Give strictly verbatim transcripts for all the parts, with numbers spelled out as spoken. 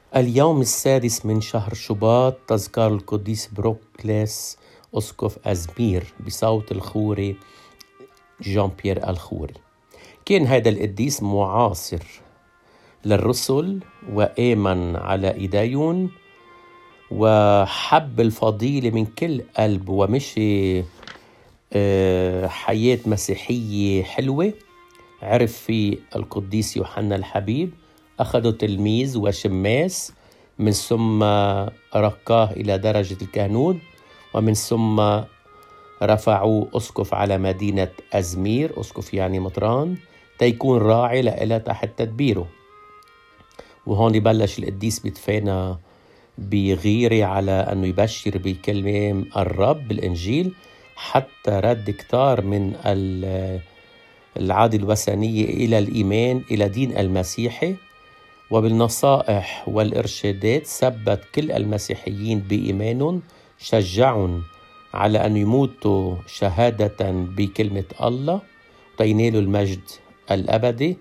اليوم السادس من شهر شباط، تذكار القديس بروكلس أسقف أزمير بصوت الخوري جان بيير الخوري. كان هذا القديس معاصر للرسل وآمن على إيديهم وحب الفضيلة من كل قلب ومشي حياة مسيحية حلوة. عرف في القديس يوحنا الحبيب، أخذوا تلميذ وشماس، من ثم رقاه إلى درجة الكهنوت، ومن ثم رفعوه أسقف على مدينة أزمير، أسقف يعني مطران، تيكون راعي لإلها تحت تدبيره. وهون بلش القديس بيتفانى بغيرة على أنه يبشر بكلمة الرب بالإنجيل، حتى رد كتار من العادة الوثنية إلى الإيمان إلى دين المسيحي. وبالنصائح والإرشادات ثبت كل المسيحيين بإيمانهم، شجعهم على أن يموتوا شهادة بكلمة الله وينالوا المجد الأبدي.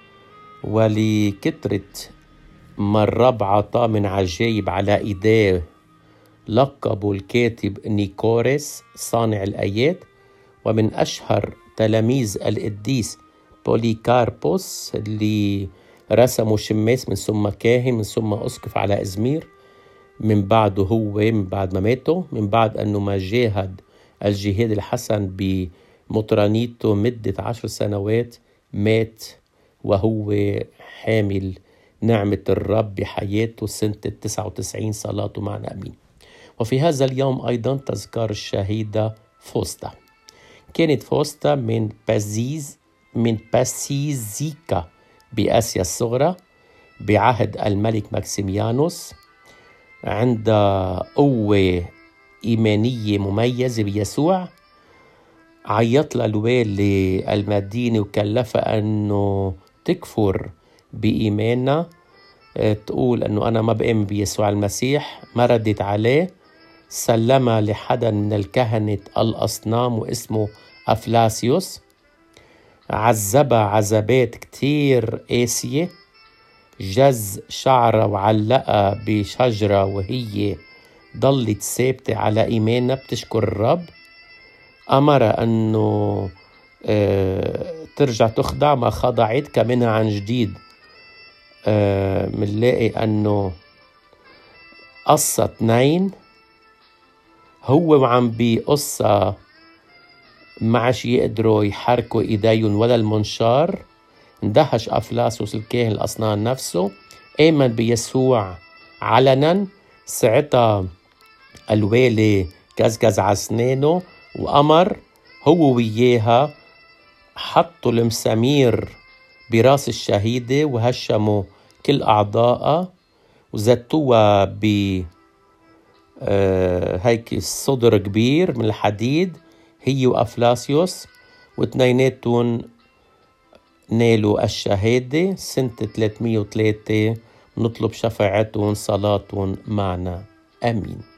ولكترة ما الرب عطاه من عجائب على إيديه لقبوا الكاتب نيكورس صانع الآيات. ومن أشهر تلاميذ القديس بوليكاربوس اللي رسموا شماس من ثم كاهن من ثم أسقف على إزمير من بعده، هو من بعد ما ماتوا، من بعد أنه ما جاهد الجهاد الحسن بمطرانيته مدة عشر سنوات، مات وهو حامل نعمة الرب بحياته سنة التسعة وتسعين. صلاته معنا أمين. وفي هذا اليوم أيضا تذكار الشهيدة فوستا. كانت فوستا من بازيز من باسيزيكا بآسيا الصغرى بعهد الملك ماكسيميانوس. عندها قوة إيمانية مميزة بيسوع. عيط لها الوالي المدينة وكلفها أنه تكفر بإيمانها، تقول أنه أنا ما بآمن بيسوع المسيح. ما ردت عليه، سلمها لحدا من الكهنة الأصنام واسمه أفلاسيوس. عذبها عذابات كتير قاسية، جز شعرها وعلقها بشجرة وهي ضلت ثابتة على إيمانها بتشكر الرب. أمرها أنه اه ترجع تخضع، ما خضعت، كمنها عن جديد. اه منلاقي أنه قصة اثنين هو وعم بقصة معش يقدروا يحركوا إيديهم ولا المنشار. اندهش أفلاسوس الكاهن الأصنام نفسه، آمن بيسوع علنا. ساعتها الوالي كزكز على أسنانه وأمر هو وياها حطوا المسامير براس الشهيدة وهشموا كل أعضائها وزتوها ب آه هيك صدر كبير من الحديد، هي وأفلاسيوس، واثنيناتهم نالوا الشهادة سنة ثلاثمية وثلاثة. نطلب شفاعتهم صلاتهم معنا أمين.